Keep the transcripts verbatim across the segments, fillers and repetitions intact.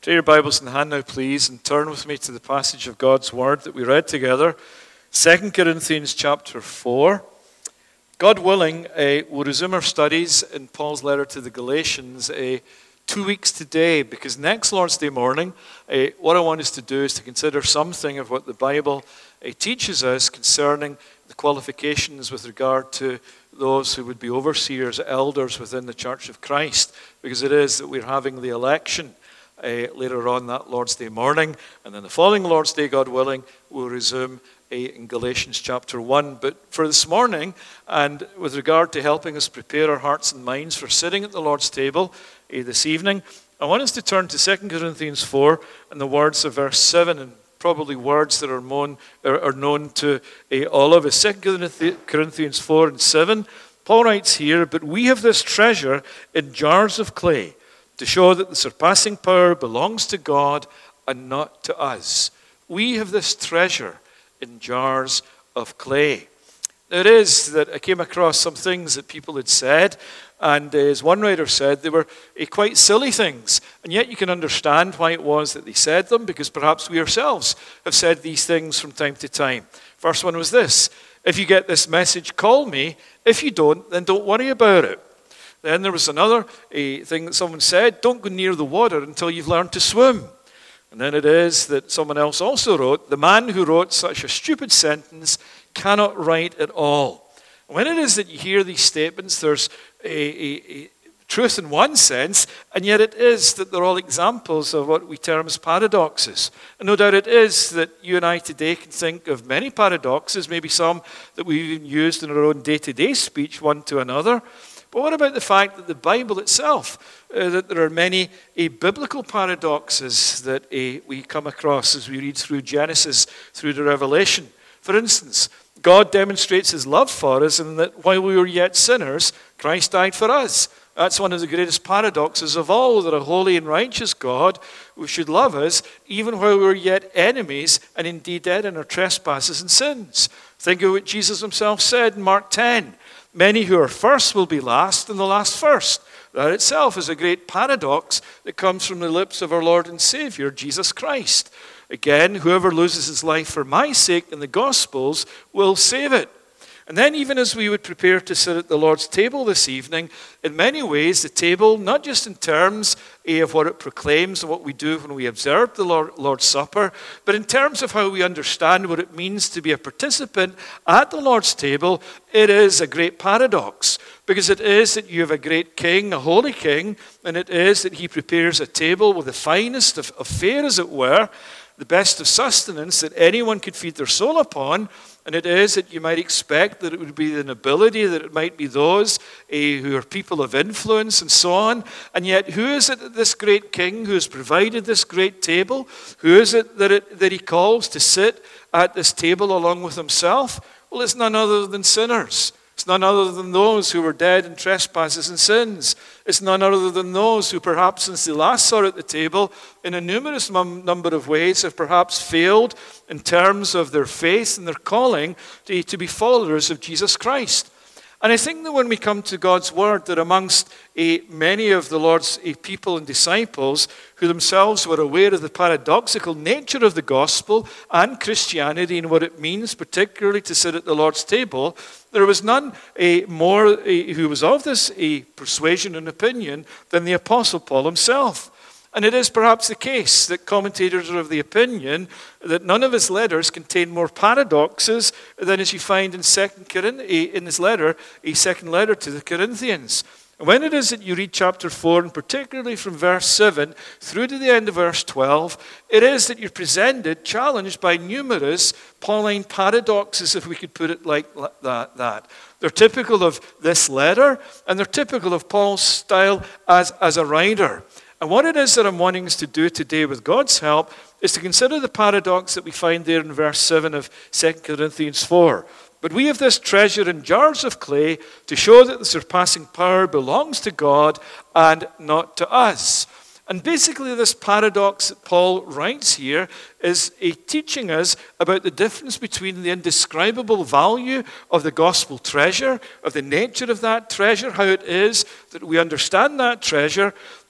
Take your Bibles in hand now, please, and turn with me to the passage of God's Word that we read together, Second Corinthians chapter four. God willing, uh, we'll resume our studies in Paul's letter to the Galatians uh, two weeks today, because next Lord's Day morning, uh, what I want us to do is to consider something of what the Bible uh, teaches us concerning the qualifications with regard to those who would be overseers, elders within the Church of Christ, because it is that we're having the election Uh, later on that Lord's Day morning, and then the following Lord's Day, God willing, we'll resume uh, in Galatians chapter one. But for this morning, and with regard to helping us prepare our hearts and minds for sitting at the Lord's table uh, this evening, I want us to turn to Second Corinthians four and the words of verse seven, and probably words that are known, are, are known to uh, all of us. Second Corinthians four and seven, Paul writes here, "But we have this treasure in jars of clay, to show that the surpassing power belongs to God and not to us." We have this treasure in jars of clay. Now it is that I came across some things that people had said, and uh, as one writer said, they were uh, quite silly things, and yet you can understand why it was that they said them, because perhaps we ourselves have said these things from time to time. First one was this: if you get this message, call me. If you don't, then don't worry about it. Then there was another a thing that someone said: don't go near the water until you've learned to swim. And then it is that someone else also wrote: the man who wrote such a stupid sentence cannot write at all. When it is that you hear these statements, there's a, a, a truth in one sense, and yet it is that they're all examples of what we term as paradoxes. And no doubt it is that you and I today can think of many paradoxes, maybe some that we've even used in our own day-to-day speech one to another. But what about the fact that the Bible itself, uh, that there are many uh, biblical paradoxes that uh, we come across as we read through Genesis through to Revelation? For instance, God demonstrates his love for us in that while we were yet sinners, Christ died for us. That's one of the greatest paradoxes of all, that a holy and righteous God who should love us even while we were yet enemies and indeed dead in our trespasses and sins. Think of what Jesus himself said in Mark ten. Many who are first will be last, and the last first. That itself is a great paradox that comes from the lips of our Lord and Savior, Jesus Christ. Again, whoever loses his life for my sake in the Gospels will save it. And then even as we would prepare to sit at the Lord's table this evening, in many ways the table, not just in terms of what it proclaims and what we do when we observe the Lord, Lord's Supper, but in terms of how we understand what it means to be a participant at the Lord's table, it is a great paradox. Because it is that you have a great king, a holy king, and it is that he prepares a table with the finest of, of fare, as it were, the best of sustenance that anyone could feed their soul upon. And it is that you might expect that it would be the nobility, that it might be those uh, who are people of influence and so on. And yet, who is it that this great king who has provided this great table, who is it that, it that he calls to sit at this table along with himself? Well, it's none other than sinners. It's none other than those who were dead in trespasses and sins. It's none other than those who perhaps since they last saw at the table in a numerous num- number of ways have perhaps failed in terms of their faith and their calling to, to be followers of Jesus Christ. And I think that when we come to God's word, that amongst uh, many of the Lord's uh, people and disciples who themselves were aware of the paradoxical nature of the gospel and Christianity and what it means particularly to sit at the Lord's table, there was none uh, more uh, who was of this uh, persuasion and opinion than the Apostle Paul himself. And it is perhaps the case that commentators are of the opinion that none of his letters contain more paradoxes than as you find in Second Corinthians, in his letter, a second letter to the Corinthians. And when it is that you read chapter four, and particularly from verse seven through to the end of verse twelve, it is that you're presented, challenged by numerous Pauline paradoxes, if we could put it like that. that. They're typical of this letter, and they're typical of Paul's style as, as a writer. And what it is that I'm wanting us to do today with God's help is to consider the paradox that we find there in verse seven of Second Corinthians four. But we have this treasure in jars of clay to show that the surpassing power belongs to God and not to us. And basically this paradox that Paul writes here is a teaching us about the difference between the indescribable value of the gospel treasure, of the nature of that treasure, how it is that we understand that treasure,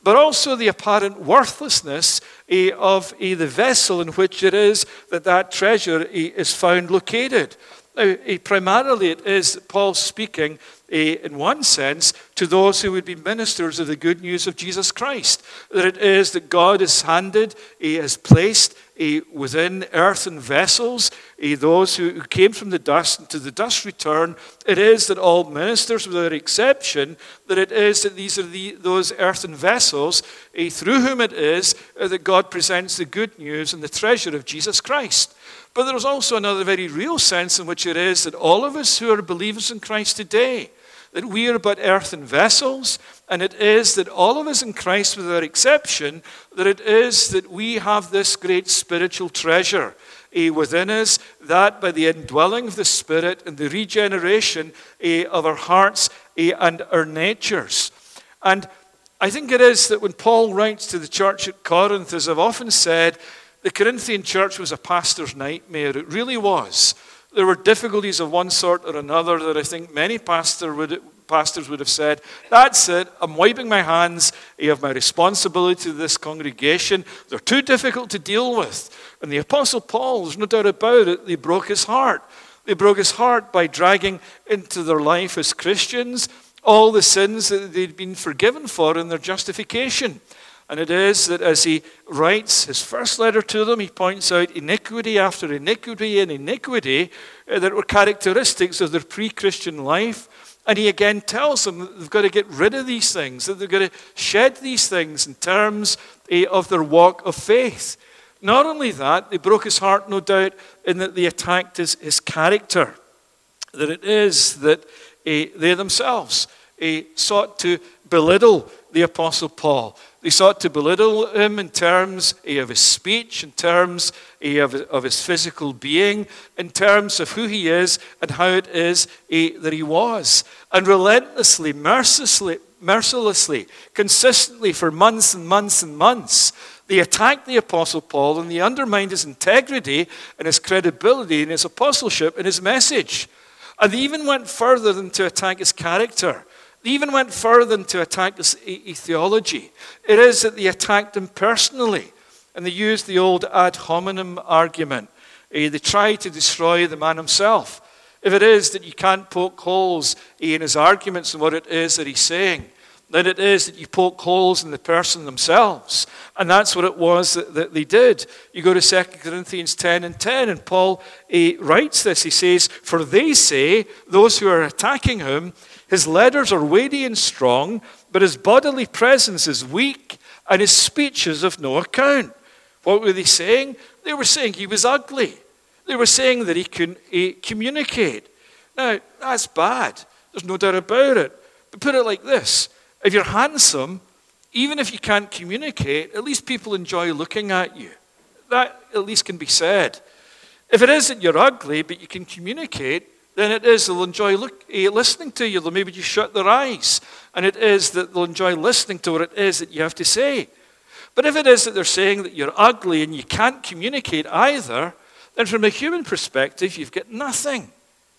but also the apparent worthlessness eh, of eh, the vessel in which it is that that treasure eh, is found located. Now, eh, primarily it is Paul speaking eh, in one sense to those who would be ministers of the good news of Jesus Christ, that it is that God has handed, he has placed eh, within earthen vessels eh, those who, who came from the dust and to the dust return. It is that all ministers, without exception, that it is that these are the, those earthen vessels eh, through whom it is uh, that God presents the good news and the treasure of Jesus Christ. But there's also another very real sense in which it is that all of us who are believers in Christ today, that we are but earthen vessels, and it is that all of us in Christ, without exception, that it is that we have this great spiritual treasure eh, within us, that by the indwelling of the Spirit and the regeneration eh, of our hearts eh, and our natures. And I think it is that when Paul writes to the church at Corinth, as I've often said, the Corinthian church was a pastor's nightmare. It really was. There were difficulties of one sort or another that I think many pastor would, pastors would have said, that's it, I'm wiping my hands of my responsibility to this congregation. They're too difficult to deal with. And the Apostle Paul, there's no doubt about it, they broke his heart. They broke his heart by dragging into their life as Christians all the sins that they'd been forgiven for in their justification. And it is that as he writes his first letter to them, he points out iniquity after iniquity and iniquity that were characteristics of their pre-Christian life. And he again tells them that they've got to get rid of these things, that they've got to shed these things in terms of their walk of faith. Not only that, they broke his heart, no doubt, in that they attacked his, his character. That it is that they themselves sought to belittle the Apostle Paul. They sought to belittle him in terms of his speech, in terms of his physical being, in terms of who he is and how it is that he was. And relentlessly, mercilessly, mercilessly, consistently for months and months and months, they attacked the Apostle Paul and they undermined his integrity and his credibility and his apostleship and his message. And they even went further than to attack his character. They even went further than to attack his theology. It is that they attacked him personally. And they used the old ad hominem argument. They tried to destroy the man himself. If it is that you can't poke holes in his arguments and what it is that he's saying, then it is that you poke holes in the person themselves. And that's what it was that, that they did. You go to Second Corinthians ten and ten, and Paul he writes this. He says, "For they say, those who are attacking him, his letters are weighty and strong, but his bodily presence is weak, and his speech is of no account." What were they saying? They were saying he was ugly. They were saying that he couldn't he communicate. Now, that's bad. There's no doubt about it. But put it like this. If you're handsome, even if you can't communicate, at least people enjoy looking at you. That at least can be said. If it is that you're ugly, but you can communicate, then it is they'll enjoy look, uh, listening to you. They'll maybe just shut their eyes. And it is that they'll enjoy listening to what it is that you have to say. But if it is that they're saying that you're ugly and you can't communicate either, then from a human perspective, you've got nothing.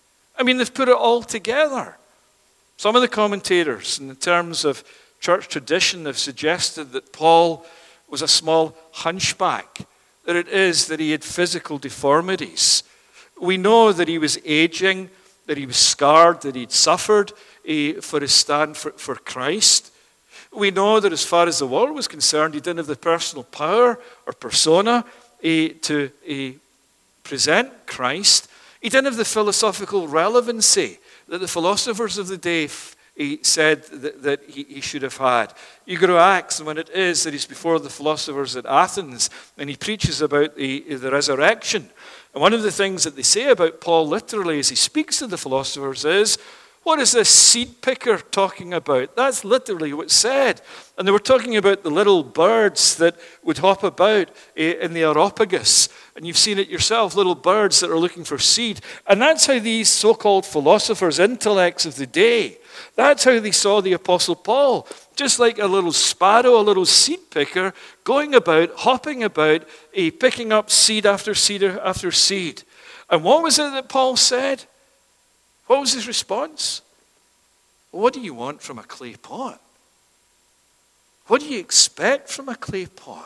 I mean, they've put it all together. Some of the commentators, in terms of church tradition, have suggested that Paul was a small hunchback, that it is that he had physical deformities. We know that he was aging, that he was scarred, that he'd suffered uh, for his stand for, for Christ. We know that as far as the world was concerned, he didn't have the personal power or persona uh, to uh, present Christ. He didn't have the philosophical relevancy that the philosophers of the day he said that, that he, he should have had. You go to Acts, and when it is that he's before the philosophers at Athens, and he preaches about the, the resurrection. And one of the things that they say about Paul literally as he speaks to the philosophers is, what is this seed picker talking about? That's literally what's said. And they were talking about the little birds that would hop about in the Areopagus. And you've seen it yourself, little birds that are looking for seed. And that's how these so-called philosophers, intellects of the day, that's how they saw the Apostle Paul. Just like a little sparrow, a little seed picker, going about, hopping about, picking up seed after seed after seed. And what was it that Paul said? What was his response? What do you want from a clay pot? What do you expect from a clay pot?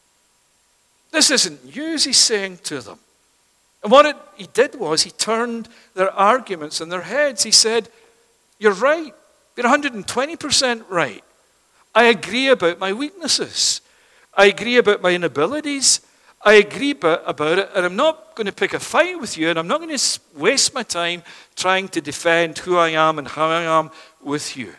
This isn't news, he's saying to them. And what it, he did was he turned their arguments on their heads. He said, you're right. You're one hundred twenty percent right. I agree about my weaknesses. I agree about my inabilities. I agree about it, and I'm not going to pick a fight with you, and I'm not going to waste my time trying to defend who I am and how I am with you.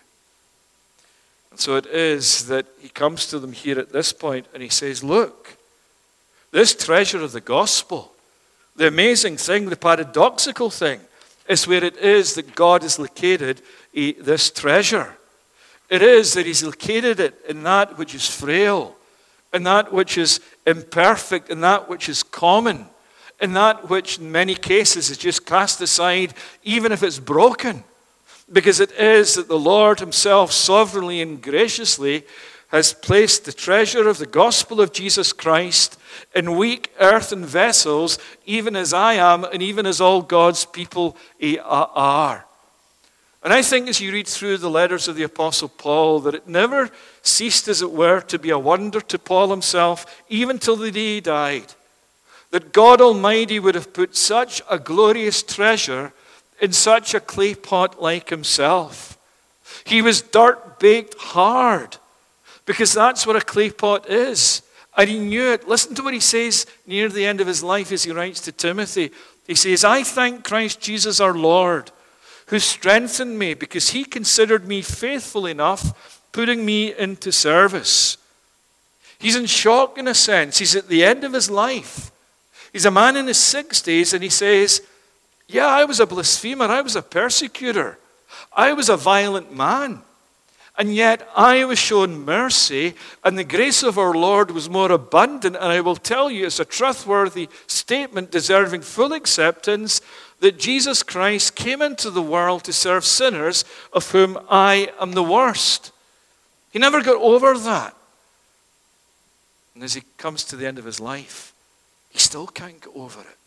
And so it is that he comes to them here at this point, and he says, look, this treasure of the gospel, the amazing thing, the paradoxical thing, is where it is that God has located this treasure. It is that he's located it in that which is frail, in that which is imperfect, in that which is common, in that which in many cases is just cast aside, even if it's broken. Because it is that the Lord himself sovereignly and graciously has placed the treasure of the gospel of Jesus Christ in weak earthen vessels, even as I am and even as all God's people are. And I think as you read through the letters of the Apostle Paul, that it never ceased, as it were, to be a wonder to Paul himself, even till the day he died, that God Almighty would have put such a glorious treasure in such a clay pot like himself. He was dirt-baked hard, because that's what a clay pot is. And he knew it. Listen to what he says near the end of his life as he writes to Timothy. He says, I thank Christ Jesus our Lord, who strengthened me because he considered me faithful enough, putting me into service. He's in shock in a sense. He's at the end of his life. He's a man in his sixties, and he says, yeah, I was a blasphemer. I was a persecutor. I was a violent man. And yet I was shown mercy, and the grace of our Lord was more abundant. And I will tell you, it's a trustworthy statement deserving full acceptance, that Jesus Christ came into the world to serve sinners, of whom I am the worst. He never got over that. And as he comes to the end of his life, he still can't get over it.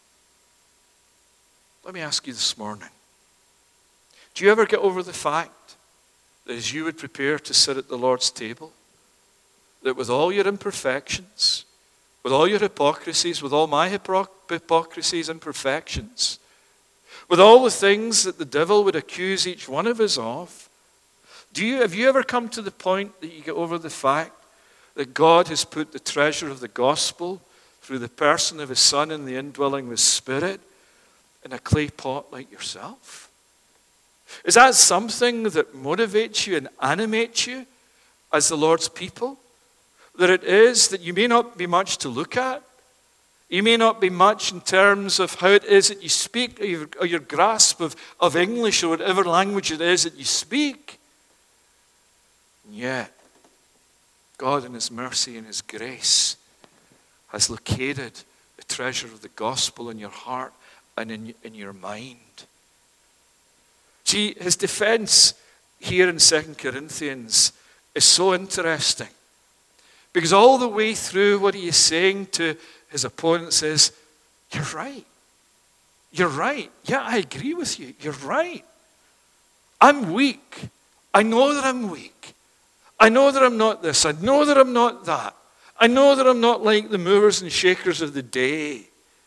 Let me ask you this morning, do you ever get over the fact that as you would prepare to sit at the Lord's table, that with all your imperfections, with all your hypocrisies, with all my hypocrisies and imperfections, with all the things that the devil would accuse each one of us of, do you, have you ever come to the point that you get over the fact that God has put the treasure of the gospel through the person of his Son and the indwelling of his Spirit in a clay pot like yourself? Is that something that motivates you and animates you as the Lord's people? That it is that you may not be much to look at. You may not be much in terms of how it is that you speak, or your, or your grasp of, of English, or whatever language it is that you speak. And yet, God in his mercy and his grace has located the treasure of the gospel in your heart and in, in your mind. See, his defense here in Second Corinthians is so interesting. Because all the way through what he is saying to his opponents is, you're right. You're right. Yeah, I agree with you. You're right. I'm weak. I know that I'm weak. I know that I'm not this. I know that I'm not that. I know that I'm not like the movers and shakers of the day.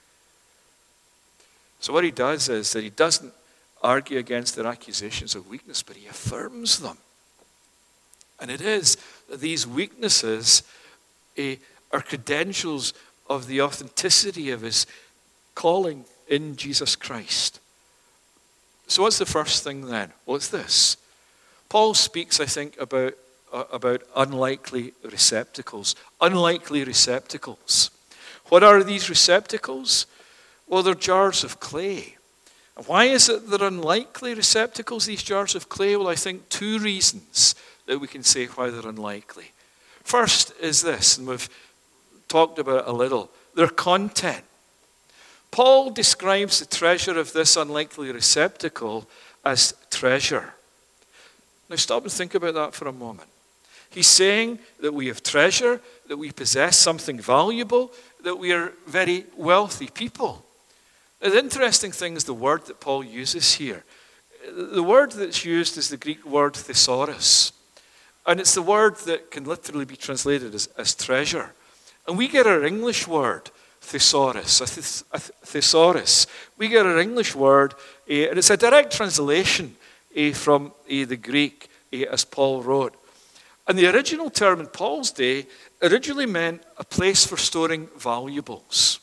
So what he does is that he doesn't argue against their accusations of weakness, but he affirms them. And it is that these weaknesses uh, are credentials of the authenticity of his calling in Jesus Christ. So what's the first thing then? Well, it's this. Paul speaks, I think, about, uh, about unlikely receptacles. Unlikely receptacles. What are these receptacles? Well, they're jars of clay. And why is it they're unlikely receptacles, these jars of clay? Well, I think two reasons that we can say why they're unlikely. First is this, and we've talked about it a little, their content. Paul describes the treasure of this unlikely receptacle as treasure. Now stop and think about that for a moment. He's saying that we have treasure, that we possess something valuable, that we are very wealthy people. Now, the interesting thing is the word that Paul uses here. The word that's used is the Greek word thesaurus. And it's the word that can literally be translated as, as treasure. And we get our English word, thesaurus, a thes- a thesaurus. We get our English word, uh, and it's a direct translation uh, from uh, the Greek, uh, as Paul wrote. And the original term in Paul's day originally meant a place for storing valuables.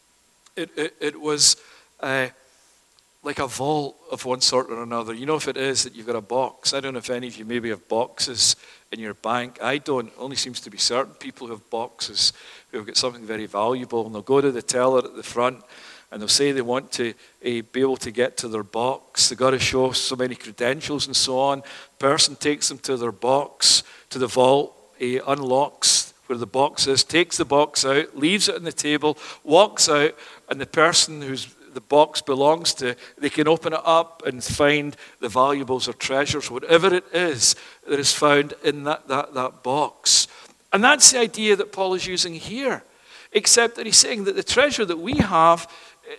It, it, it was uh, like a vault of one sort or another. You know, if it is that you've got a box. I don't know if any of you maybe have boxes in your bank. I don't. It only seems to be certain people who have boxes who have got something very valuable, and they'll go to the teller at the front and they'll say they want to uh, be able to get to their box. They've got to show so many credentials and so on. Person takes them to their box, to the vault, uh, unlocks where the box is, takes the box out, leaves it on the table, walks out, and the person who's the box belongs to, they can open it up and find the valuables or treasures, whatever it is that is found in that, that, that box. And that's the idea that Paul is using here, except that he's saying that the treasure that we have,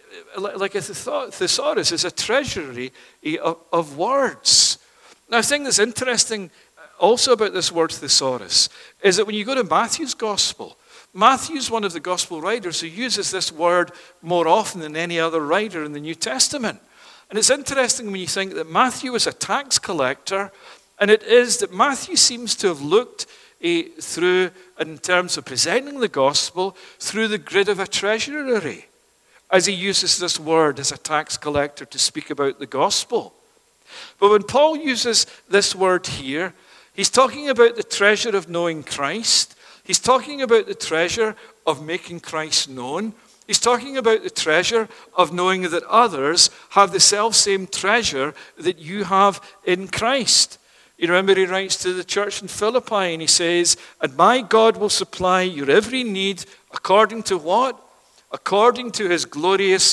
like a thesaurus, is a treasury of, of words. Now, the thing that's interesting also about this word thesaurus is that when you go to Matthew's gospel, Matthew's one of the gospel writers who uses this word more often than any other writer in the New Testament. And it's interesting when you think that Matthew was a tax collector, and it is that Matthew seems to have looked uh, through, in terms of presenting the gospel, through the grid of a treasury, as he uses this word as a tax collector to speak about the gospel. But when Paul uses this word here, he's talking about the treasure of knowing Christ. He's talking about the treasure of making Christ known. He's talking about the treasure of knowing that others have the self-same treasure that you have in Christ. You remember he writes to the church in Philippi and he says, "And my God will supply your every need according to what? According to his glorious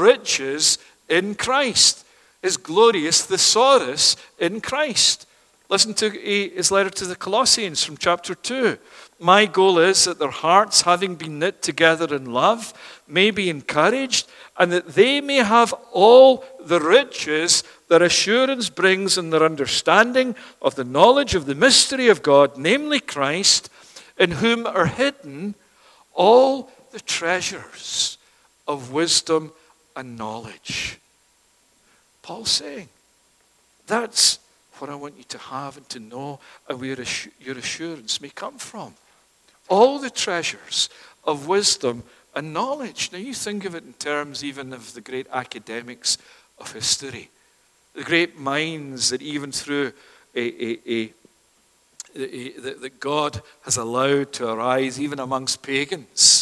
riches in Christ." His glorious thesaurus in Christ. Listen to his letter to the Colossians from chapter two. "My goal is that their hearts, having been knit together in love, may be encouraged, and that they may have all the riches that assurance brings in their understanding of the knowledge of the mystery of God, namely Christ, in whom are hidden all the treasures of wisdom and knowledge." Paul's saying, that's what I want you to have and to know, and where your assurance may come from. All the treasures of wisdom and knowledge. Now you think of it in terms even of the great academics of history, the great minds that even through a, a, a, a, a that God has allowed to arise even amongst pagans.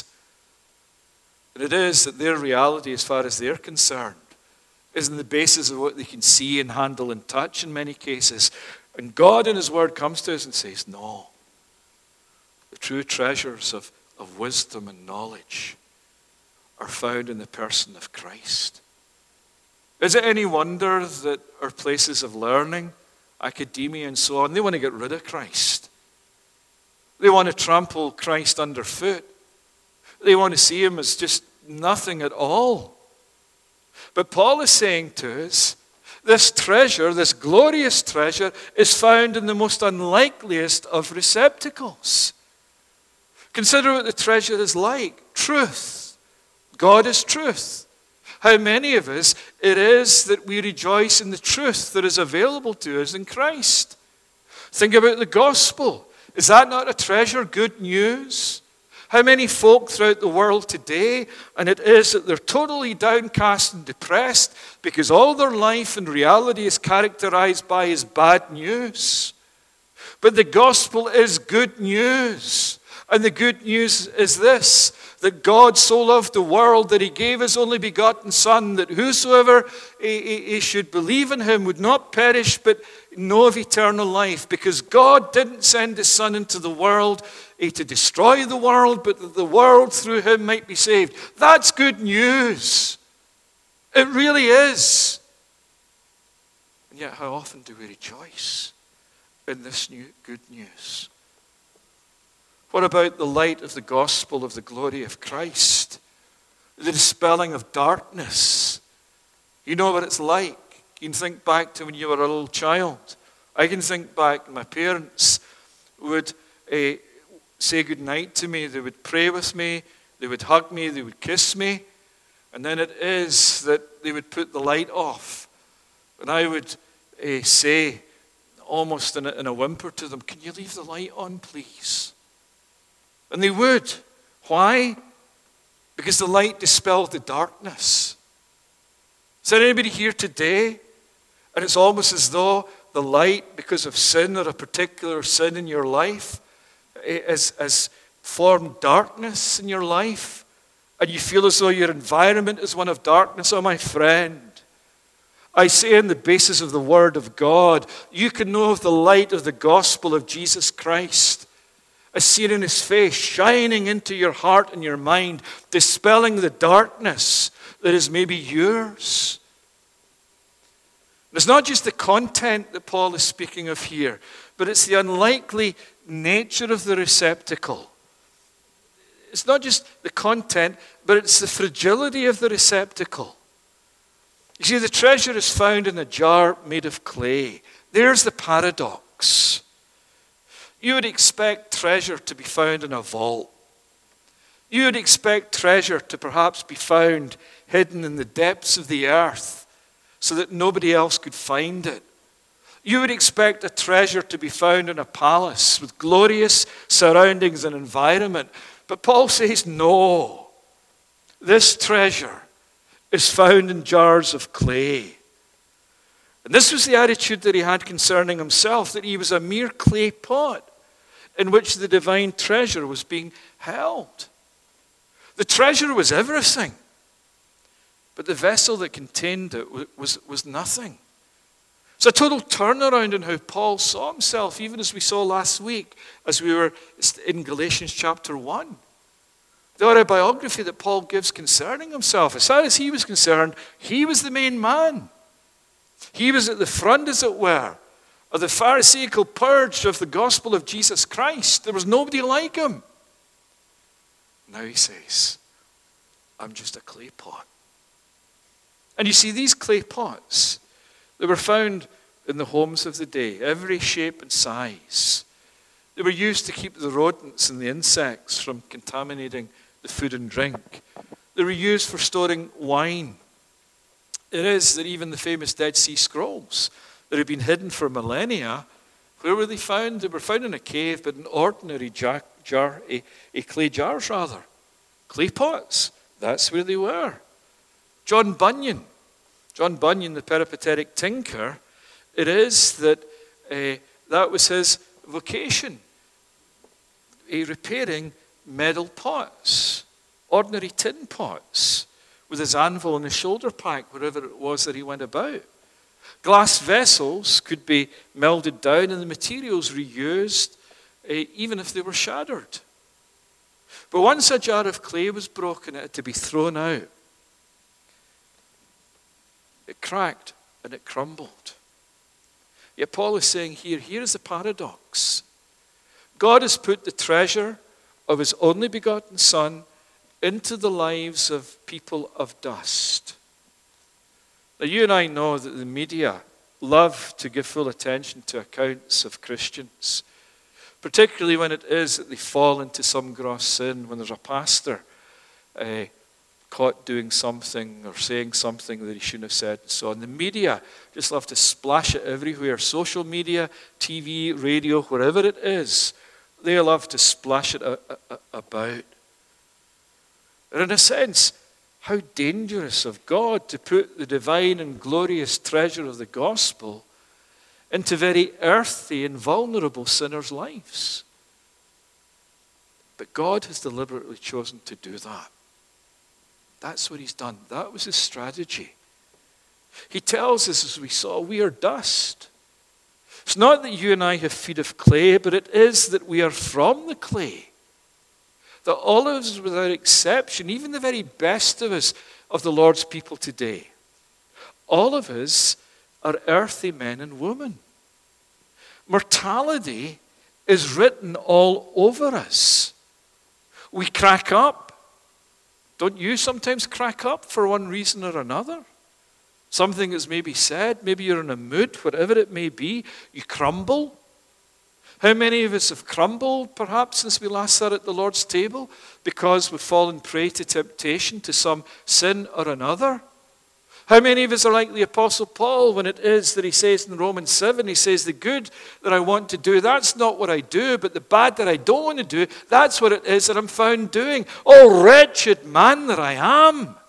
And it is that their reality, as far as they're concerned, is on the basis of what they can see and handle and touch in many cases. And God in his word comes to us and says, no. The true treasures of, of wisdom and knowledge are found in the person of Christ. Is it any wonder that our places of learning, academia and so on, they want to get rid of Christ? They want to trample Christ underfoot. They want to see him as just nothing at all. But Paul is saying to us, this treasure, this glorious treasure, is found in the most unlikeliest of receptacles. Consider what the treasure is like. Truth. God is truth. How many of us it is that we rejoice in the truth that is available to us in Christ. Think about the gospel. Is that not a treasure? Good news? How many folk throughout the world today, and it is that they're totally downcast and depressed because all their life and reality is characterized by is bad news. But the gospel is good news. And the good news is this, that God so loved the world that he gave his only begotten Son, that whosoever he, he, he should believe in him would not perish but know of eternal life. Because God didn't send his Son into the world eh, to destroy the world, but that the world through him might be saved. That's good news. It really is. And yet how often do we rejoice in this new good news? What about the light of the gospel of the glory of Christ? The dispelling of darkness. You know what it's like. You can think back to when you were a little child. I can think back to my parents would uh, say goodnight to me. They would pray with me. They would hug me. They would kiss me. And then it is that they would put the light off. And I would uh, say, almost in a, in a whimper to them, can you leave the light on, please? And they would. Why? Because the light dispelled the darkness. Is there anybody here today? And it's almost as though the light, because of sin or a particular sin in your life, has, has formed darkness in your life. And you feel as though your environment is one of darkness. Oh, my friend, I say on the basis of the Word of God, you can know of the light of the gospel of Jesus Christ, as seen in His face, shining into your heart and your mind, dispelling the darkness that is maybe yours. It's not just the content that Paul is speaking of here, but it's the unlikely nature of the receptacle. It's not just the content, but it's the fragility of the receptacle. You see, the treasure is found in a jar made of clay. There's the paradox. You would expect treasure to be found in a vault. You would expect treasure to perhaps be found hidden in the depths of the earth so that nobody else could find it. You would expect a treasure to be found in a palace with glorious surroundings and environment. But Paul says, no, this treasure is found in jars of clay. And this was the attitude that he had concerning himself, that he was a mere clay pot in which the divine treasure was being held. The treasure was everything, but the vessel that contained it was, was nothing. It's a total turnaround in how Paul saw himself, even as we saw last week as we were in Galatians chapter one. The autobiography that Paul gives concerning himself, as far as he was concerned, he was the main man. He was at the front, as it were, of the Pharisaical purge of the gospel of Jesus Christ. There was nobody like him. Now he says, I'm just a clay pot. And you see, these clay pots, they were found in the homes of the day, every shape and size. They were used to keep the rodents and the insects from contaminating the food and drink. They were used for storing wine. It is that even the famous Dead Sea Scrolls that had been hidden for millennia, where were they found? They were found in a cave, but in ordinary jar, jar a, a clay jars rather. Clay pots, that's where they were. John Bunyan, John Bunyan, the peripatetic tinker, it is that uh, that was his vocation, a repairing metal pots, ordinary tin pots, with his anvil and his shoulder pack, wherever it was that he went about. Glass vessels could be melted down and the materials reused, uh, even if they were shattered. But once a jar of clay was broken, it had to be thrown out. It cracked and it crumbled. Yet Paul is saying here, here is the paradox. God has put the treasure of his only begotten Son into the lives of people of dust. Now, you and I know that the media love to give full attention to accounts of Christians, particularly when it is that they fall into some gross sin, when there's a pastor uh, caught doing something or saying something that he shouldn't have said and so on. The media just love to splash it everywhere. Social media, T V, radio, wherever it is, they love to splash it a- a- about. And in a sense, how dangerous of God to put the divine and glorious treasure of the gospel into very earthy and vulnerable sinners' lives. But God has deliberately chosen to do that. That's what he's done. That was his strategy. He tells us, as we saw, we are dust. It's not that you and I have feet of clay, but it is that we are from the clay. That all of us, without exception, even the very best of us, of the Lord's people today, all of us are earthly men and women. Mortality is written all over us. We crack up. Don't you sometimes crack up for one reason or another? Something that's maybe said, maybe you're in a mood, whatever it may be, you crumble. How many of us have crumbled, perhaps, since we last sat at the Lord's table because we've fallen prey to temptation, to some sin or another? How many of us are like the Apostle Paul when it is that he says in Romans seven, he says, the good that I want to do, that's not what I do, but the bad that I don't want to do, that's what it is that I'm found doing. Oh, wretched man that I am. Have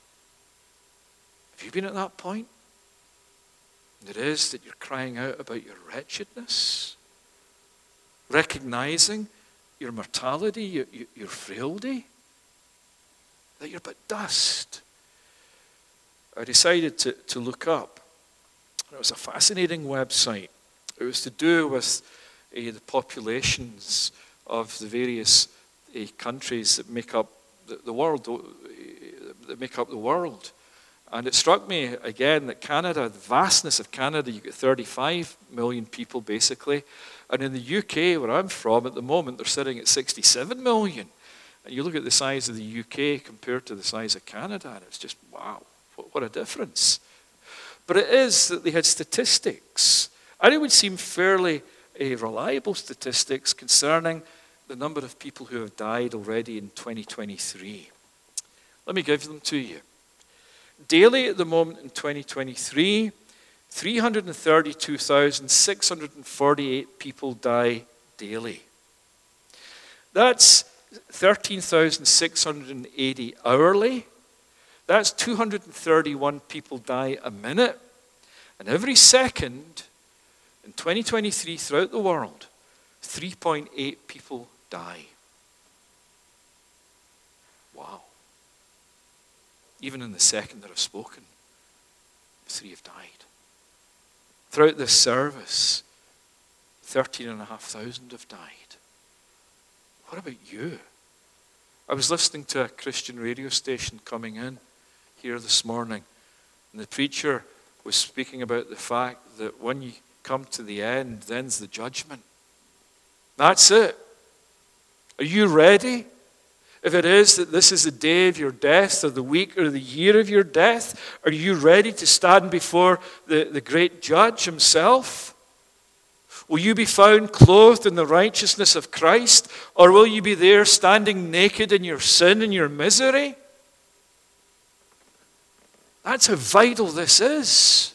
you been at that point? And it is that you're crying out about your wretchedness, recognizing your mortality, your, your frailty, that you're but dust. I decided to, to look up. It was a fascinating website. It was to do with uh, the populations of the various uh, countries that make up the, the world, uh, that make up the world. And it struck me again that Canada, the vastness of Canada, you get thirty-five million people basically. And in the U K, where I'm from at the moment, they're sitting at sixty-seven million. And you look at the size of the U K compared to the size of Canada, and it's just, wow, what, what a difference. But it is that they had statistics, and it would seem fairly uh, reliable statistics concerning the number of people who have died already in twenty twenty-three. Let me give them to you. Daily at the moment in twenty twenty-three, three hundred thirty-two thousand six hundred forty-eight people die daily. That's thirteen thousand six hundred eighty hourly. That's two hundred thirty-one people die a minute. And every second in twenty twenty-three throughout the world, three point eight people die. Wow. Even in the second that I've spoken, three have died. Throughout this service, thirteen and a half thousand have died. What about you? I was listening to a Christian radio station coming in here this morning, and the preacher was speaking about the fact that when you come to the end, then's the judgment. That's it. Are you ready? If it is that this is the day of your death, or the week, or the year of your death, are you ready to stand before the, the great judge himself? Will you be found clothed in the righteousness of Christ, or will you be there standing naked in your sin and your misery? That's how vital this is.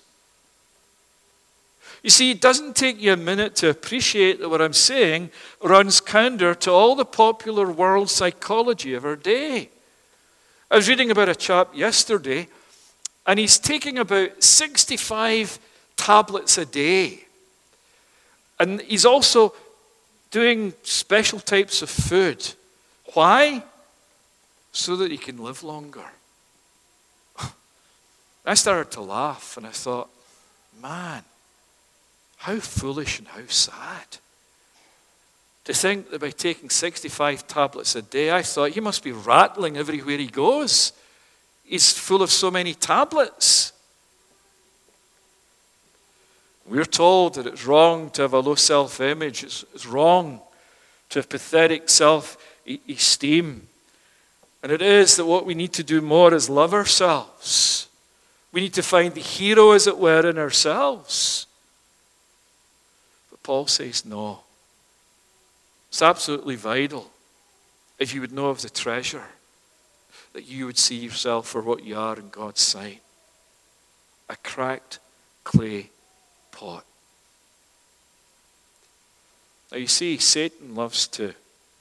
You see, it doesn't take you a minute to appreciate that what I'm saying runs counter to all the popular world psychology of our day. I was reading about a chap yesterday, and he's taking about sixty-five tablets a day. And he's also doing special types of food. Why? So that he can live longer. I started to laugh, and I thought, man, how foolish and how sad. To think that by taking sixty-five tablets a day, I thought he must be rattling everywhere he goes. He's full of so many tablets. We're told that it's wrong to have a low self-image. It's, it's wrong to have pathetic self-esteem. And it is that what we need to do more is love ourselves. We need to find the hero, as it were, in ourselves. But Paul says no. It's absolutely vital, if you would know of the treasure, that you would see yourself for what you are in God's sight. A cracked clay pot. Now you see, Satan loves to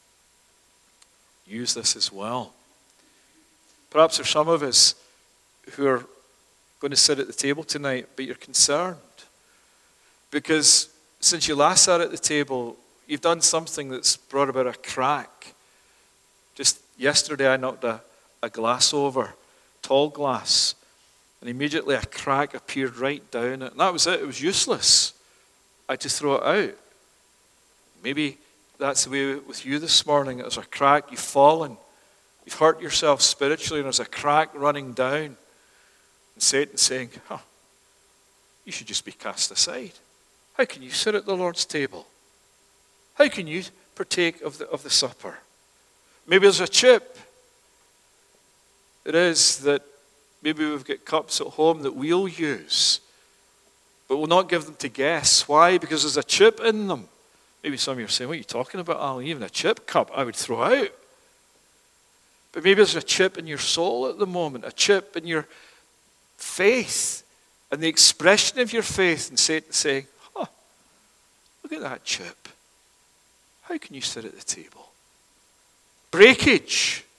use this as well. Perhaps there's some of us who are going to sit at the table tonight, but you're concerned. Because since you last sat at the table, you've done something that's brought about a crack. Just yesterday I knocked a, a glass over, tall glass, and immediately a crack appeared right down it. And that was it. It was useless. I had to throw it out. Maybe that's the way with you this morning. There's a crack. You've fallen. You've hurt yourself spiritually, and there's a crack running down. And Satan's saying, huh, you should just be cast aside. How can you sit at the Lord's table? How can you partake of the, of the supper? Maybe there's a chip. It is that maybe we've got cups at home that we'll use, but we'll not give them to guests. Why? Because there's a chip in them. Maybe some of you are saying, what are you talking about, Alan? Even a chip cup I would throw out. But maybe there's a chip in your soul at the moment, a chip in your faith, and the expression of your faith, and Satan saying, huh, look at that chip. How can you sit at the table? Breakage.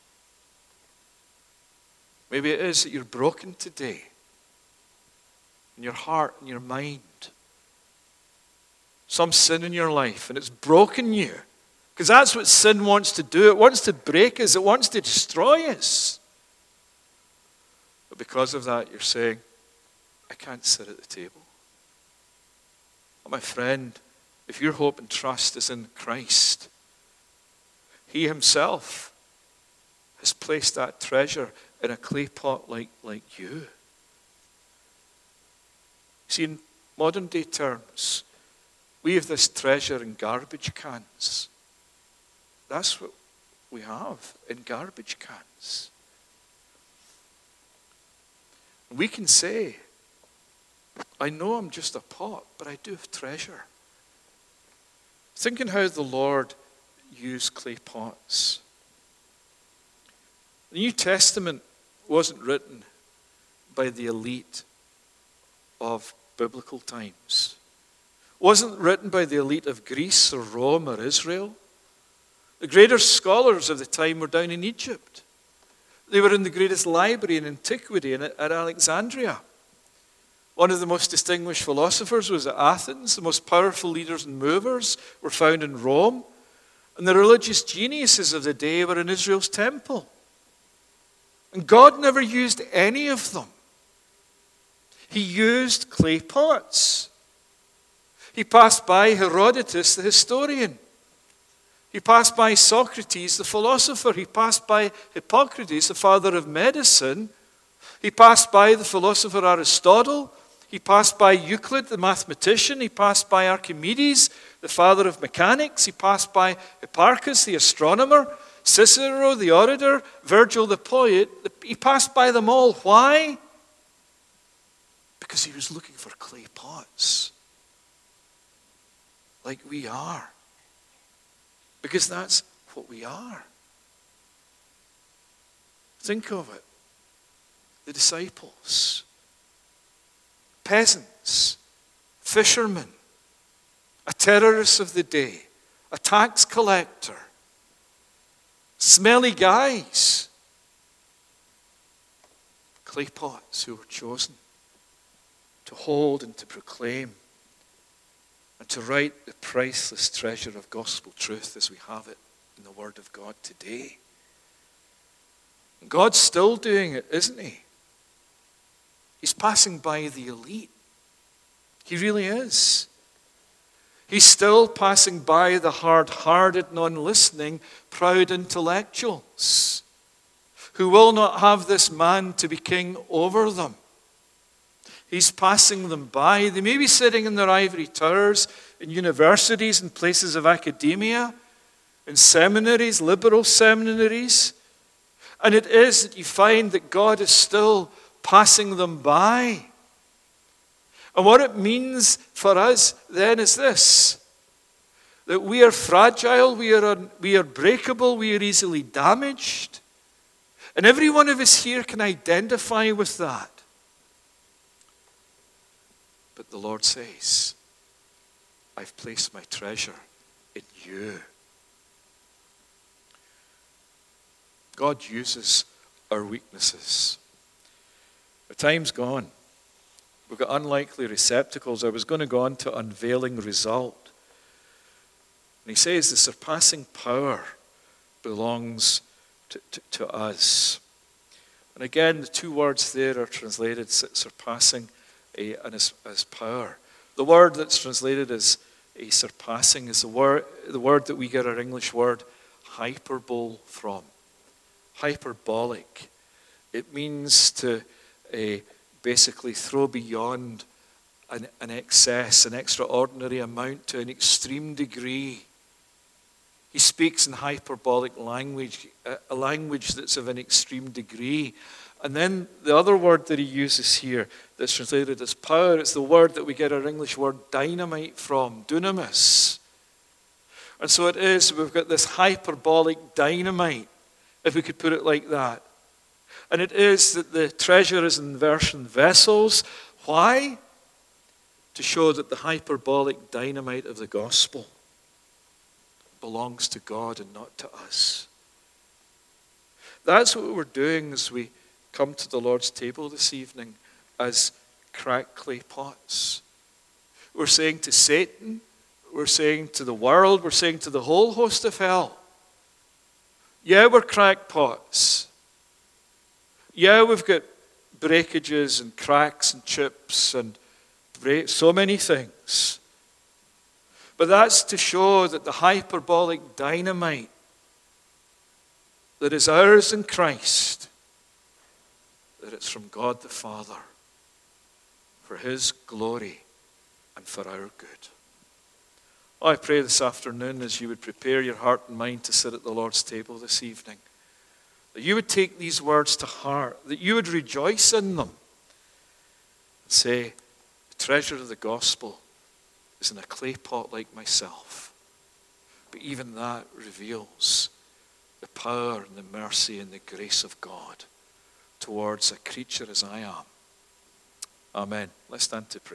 Maybe it is that you're broken today in your heart and your mind. Some sin in your life, and it's broken you. Because that's what sin wants to do. It wants to break us. It wants to destroy us. But because of that, you're saying, I can't sit at the table. Oh, my friend, if your hope and trust is in Christ, He Himself has placed that treasure in a clay pot like, like you. See, in modern day terms, we have this treasure in garbage cans. That's what we have in garbage cans. We can say, I know I'm just a pot, but I do have treasure. Thinking how the Lord used clay pots. The New Testament wasn't written by the elite of biblical times. It wasn't written by the elite of Greece or Rome or Israel. The greatest scholars of the time were down in Egypt. They were in the greatest library in antiquity at Alexandria. One of the most distinguished philosophers was at Athens. The most powerful leaders and movers were found in Rome. And the religious geniuses of the day were in Israel's temple. And God never used any of them. He used clay pots. He passed by Herodotus, the historian. He passed by Socrates, the philosopher. He passed by Hippocrates, the father of medicine. He passed by the philosopher Aristotle. He passed by Euclid, the mathematician. He passed by Archimedes, the father of mechanics. He passed by Hipparchus, the astronomer. Cicero, the orator. Virgil, the poet. He passed by them all. Why? Because he was looking for clay pots. Like we are. Because that's what we are. Think of it. The disciples. Peasants. Fishermen. A terrorist of the day. A tax collector. Smelly guys. Clay pots who were chosen to hold and to proclaim and to write the priceless treasure of gospel truth as we have it in the Word of God today. And God's still doing it, isn't He? He's passing by the elite. He really is. He's still passing by the hard-hearted, non-listening, proud intellectuals who will not have this man to be king over them. He's passing them by. They may be sitting in their ivory towers in universities and places of academia, in seminaries, liberal seminaries. And it is that you find that God is still passing them by. And what it means for us then is this, that we are fragile, we are, we are breakable, we are easily damaged. And every one of us here can identify with that. But the Lord says, I've placed my treasure in you. God uses our weaknesses. The time's gone. We've got unlikely receptacles. I was going to go on to unveiling result. And he says the surpassing power belongs to, to, to us. And again, the two words there are translated surpassing a, and as, as power. The word that's translated as a surpassing is the word, the word that we get our English word hyperbole from. Hyperbolic. It means to a basically throw beyond an, an excess, an extraordinary amount to an extreme degree. He speaks in hyperbolic language, a language that's of an extreme degree. And then the other word that he uses here that's translated as power, it's the word that we get our English word dynamite from, dunamis. And so it is, we've got this hyperbolic dynamite, if we could put it like that. And it is that the treasure is in earthen vessels. Why? To show that the hyperbolic dynamite of the gospel belongs to God and not to us. That's what we're doing as we come to the Lord's table this evening as cracked clay pots. We're saying to Satan, we're saying to the world, we're saying to the whole host of hell, yeah, we're cracked pots. Yeah, we've got breakages and cracks and chips and break, so many things. But that's to show that the hyperbolic dynamite that is ours in Christ, that it's from God the Father, for his glory and for our good. Oh, I pray this afternoon as you would prepare your heart and mind to sit at the Lord's table this evening, that you would take these words to heart, that you would rejoice in them and say, the treasure of the gospel is in a clay pot like myself. But even that reveals the power and the mercy and the grace of God towards a creature as I am. Amen. Let's stand to pray.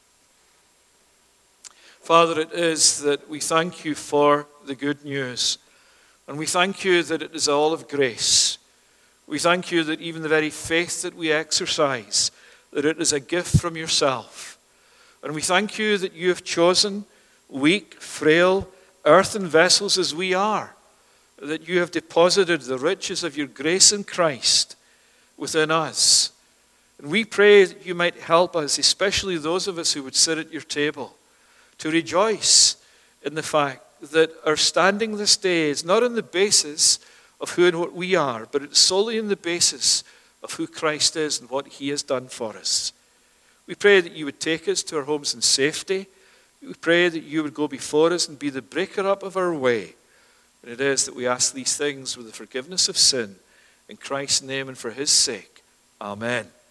Father, it is that we thank you for the good news. And we thank you that it is all of grace. We thank you that even the very faith that we exercise, that it is a gift from yourself. And we thank you that you have chosen weak, frail, earthen vessels as we are, that you have deposited the riches of your grace in Christ within us. And we pray that you might help us, especially those of us who would sit at your table, to rejoice in the fact that our standing this day is not on the basis of who and what we are, but it's solely on the basis of who Christ is and what he has done for us. We pray that you would take us to our homes in safety. We pray that you would go before us and be the breaker up of our way. And it is that we ask these things with the forgiveness of sin in Christ's name and for his sake. Amen.